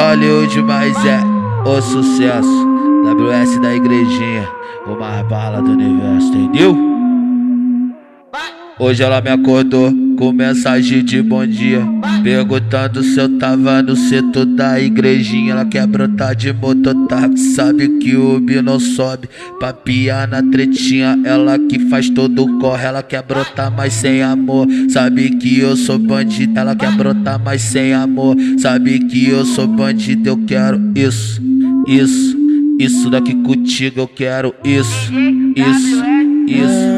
Hollywood, mas é o sucesso. WS da igrejinha, o mais bala do universo, entendeu? Hoje ela me acordou com mensagem de bom dia, perguntando se eu tava no setor da igrejinha. Ela quer brotar de mototáxi, sabe que o bi não sobe. Pra piar na tretinha, ela que faz todo o corre. Ela quer brotar, mas sem amor, sabe que eu sou bandido. Ela quer brotar, mas sem amor, sabe que eu sou bandido. Eu quero isso, isso, isso daqui contigo. Eu quero isso, isso, isso.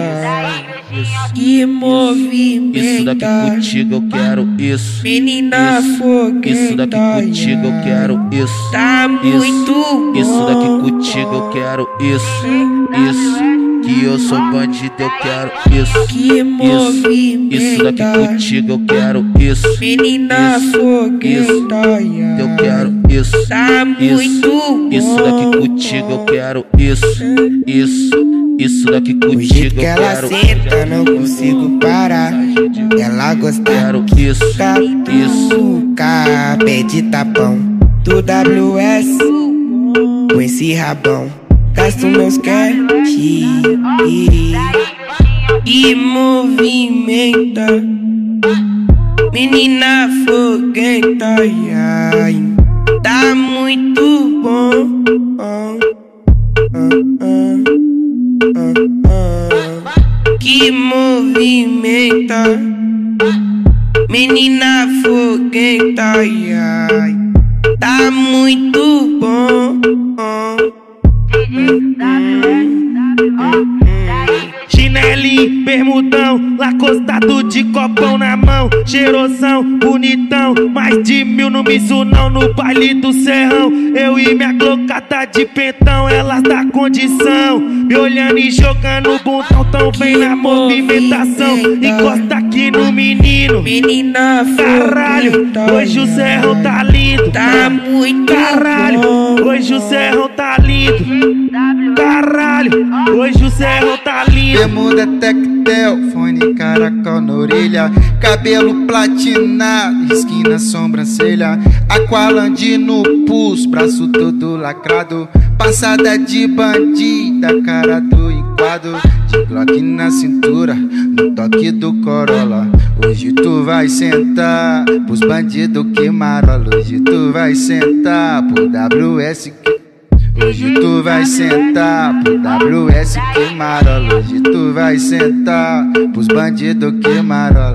Que movimento, isso daqui contigo, eu quero isso. Menina isso, fogueta, isso daqui contigo, eu quero isso. tá muito bom. Isso daqui contigo, eu quero isso. Isso, que eu sou bandido, eu quero isso. Que movimento, isso daqui contigo, eu quero isso. Menina fogueta, eu quero isso. tá muito bom. Isso daqui contigo, eu quero isso. Isso daqui contigo, que eu ela quero senta, não consigo parar. Ela gosta quero isso. catuca, pede tapão do WS com esse rabão. Gasto meus cash e movimenta. Menina fogueta, ai, tá muito bom. Que movimenta. Menina fogueta, ai, tá muito bom. Chinelinho, bermudão, lacostado de copão na mão, cheirosão, bonitão, mais de 1000 no Mizunão, no baile do Serrão. Eu e minha glocada de pentão, elas dá condição, me olhando e jogando bundão, tão bem na movimentação. Encosta aqui no menino, menina caralho, hoje o Serrão tá lindo, tá muito caralho, bom. hoje o Serrão tá lindo, caralho, hoje o Serrão tá lindo. Bermuda tectel, fone caracol na orelha, cabelo platinado, skin na sobrancelha, Aqualandi no pulso, braço todo lacrado, passada de bandida, cara do enquadro, de Glock na cintura, no toque do Corolla. Hoje tu vai sentar pros bandidos que marola, hoje tu vai sentar pro WS que... Hoje tu vai sentar pro WS que marola. Hoje tu vai sentar pros bandidos que marola.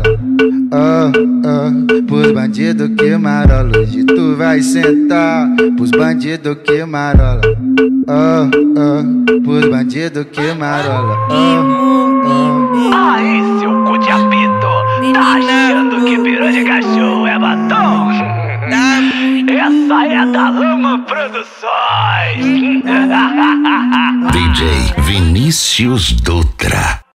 Pros bandidos que marola. Hoje tu vai sentar pros bandidos que marola. Pros bandidos que marola. Aí, seu cu de apito, tá achando que pirou de cachorro é batom? Essa é da Lama Produções. DJ Vinícius Dutra.